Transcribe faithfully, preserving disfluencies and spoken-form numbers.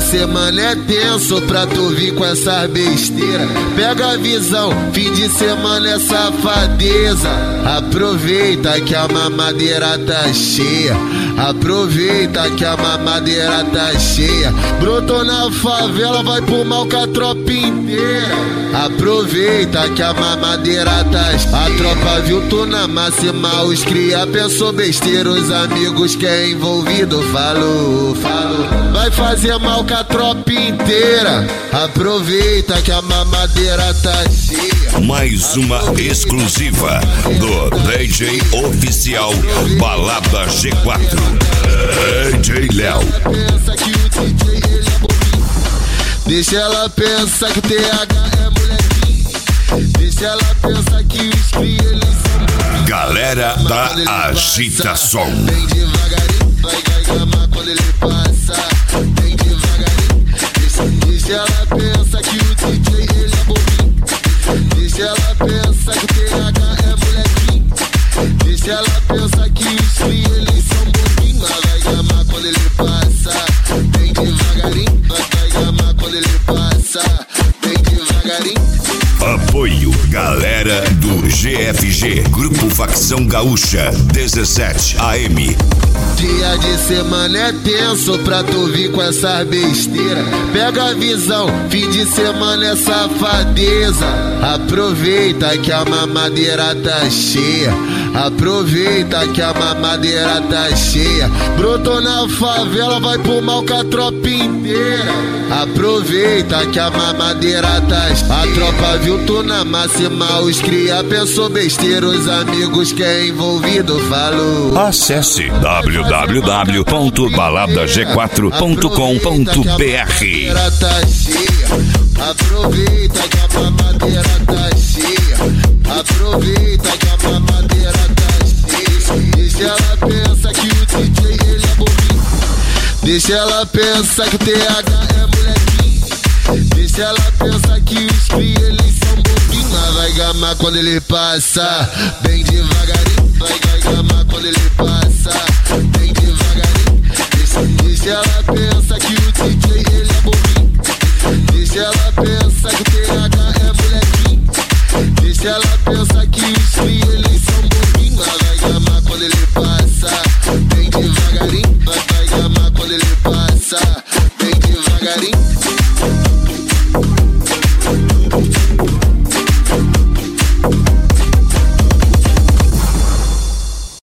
semana é tenso pra tu vir com essas besteiras. Pega a visão, fim de semana é safadeza. Aproveita que a mamadeira tá cheia. Aproveita que a mamadeira tá cheia. Brotou na favela, vai pro mal com a tropa inteira. Aproveita que a mamadeira tá cheia. A tropa viu tu na máxima, os cria pensou besteira. Os amigos que é envolvido falou, falou. Vai fazer mal com a tropa inteira. Aproveita que a mamadeira tá cheia. Mais uma exclusiva do D J oficial Balada G quatro, D J Léo. Deixa ela pensar que T H é molequinho. Deixa ela pensar que os cria eles são bobinhos. Galera da agitação. Bem devagarinho, vai gamar quando ele passa. Bem devagarinho. Deixa, deixa ela pensar que o D J ele é bobinho. Deixa ela pensar que o T H é molequinho. Deixa ela pensar que os cria eles são bobinhos. Vai gamar quando ele passa. Bem devagarinho, vai gamar quando ele passa. Bem devagarinho. Apoio galera do G F G, Grupo Facção Gaúcha, dezessete A M. Dia de semana é tenso pra tu vir com essas besteiras. Pega a visão, fim de semana é safadeza. Aproveita que a mamadeira tá cheia. Aproveita que a mamadeira tá cheia. Brotou na favela, vai pro mal com a tropa inteira. Aproveita que a mamadeira tá cheia. A tropa viu tu na máxima, os cria pensou besteira. Os amigos que é envolvido falou. Acesse w w w ponto balada g quatro ponto com ponto b r. Aproveita que a mamadeira tá cheia. Aproveita que a mamadeira tá cheia. Deixa ela pensar que o D J ele é bobinho. Deixa ela pensar que o T H é molequinho. Deixa ela pensar que os cria eles são bobinhos. Vai gamar quando ele passa. Bem devagarinho, vai gamar quando ele passa. Bem devagarinho. Deixa, deixa ela pensar que o D J ele é bobinho. Deixa ela pensar que o T H é molequinho. Deixa ela pensar